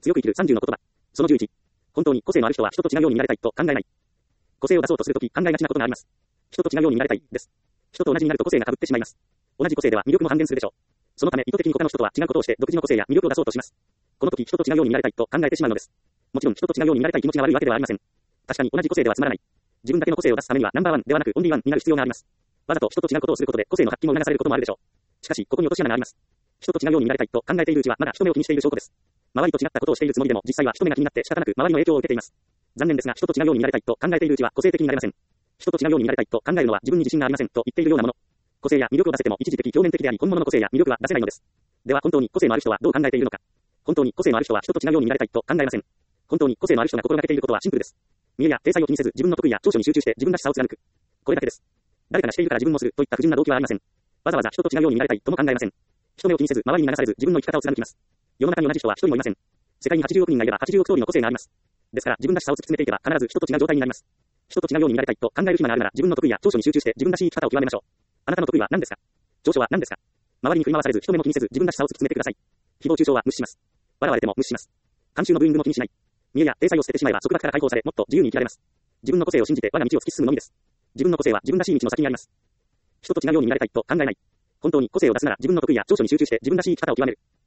強く生きる30の言葉。その11。本当に個性のある人は人と違うように見られたいと考えない。個性を出そうとするとき考えがちなことがあります。人と違うように見られたい、です。人と同じになると個性が被ってしまいます。同じ個性では魅力も半減するでしょう。そのため意図的に他の人とは違うことをして独自の個性や魅力を出そうとします。この時人と違うように見られたいと考えてしまうのです。もちろん人と違うように見られたい気持ちが悪いわけではありません。確かに同じ個性ではつまらない。自分だけの個性を出すためにはナンバーワンではなくオンリーワンになる必要があります。わざと人と違うことをすることで個性の発揮も促されることもあるでしょう。しかし、ここに落とし穴があります。人と違うように見られたいと考えているうちはまだ人目を気にしている証拠です。周りと違ったことをしているつもりでも実際は人目が気になって仕方なく周りの影響を受けています。残念ですが人と違うように見られたいと考えているうちは個性的になれません。人と違うように見られたいと考えるのは自分に自信がありませんと言っているようなもの。個性や魅力を出せても一時的表面的であり本物の個性や魅力は出せないのです。では本当に個性のある人はどう考えているのか。本当に個性のある人は人と違うように見られたいと考えません。本当に個性のある人が心がけていることはシンプルです。見栄や体裁を気にせず自分の得意や長所に集中して自分らしさを貫く。これだけです。誰かがしているから自分もするといった不純な動機はありません。わざわざ人と違うように見られたいとも考えません。人目を気にせず周りに流されず自分の生き方を貫きます。世の中に同じ人は一人もいません。世界に80億人がいれば80億通りの個性があります。ですから自分らしさを突き詰めていけば必ず人と違う状態になります。人と違うように見られたいと考える暇があるなら自分の得意や長所に集中して自分らしい生き方を極めましょう。あなたの得意は何ですか？長所は何ですか？周りに振り回されず人目も気にせず自分らしさを突き詰めてください。誹謗中傷は無視します。笑われても無視します。慣習のブーイングも気にしない。見栄や体裁を捨ててしまえば束縛から解放されもっと自由に生きられます。自分の個性を信じて我が道を突き進むのみです。自分の個性は自分らしい道の先にあります。人と違うように見られたいと考えない。本当に個性を出すなら自分の得意や長所に集中して自分らしい生き方を極める。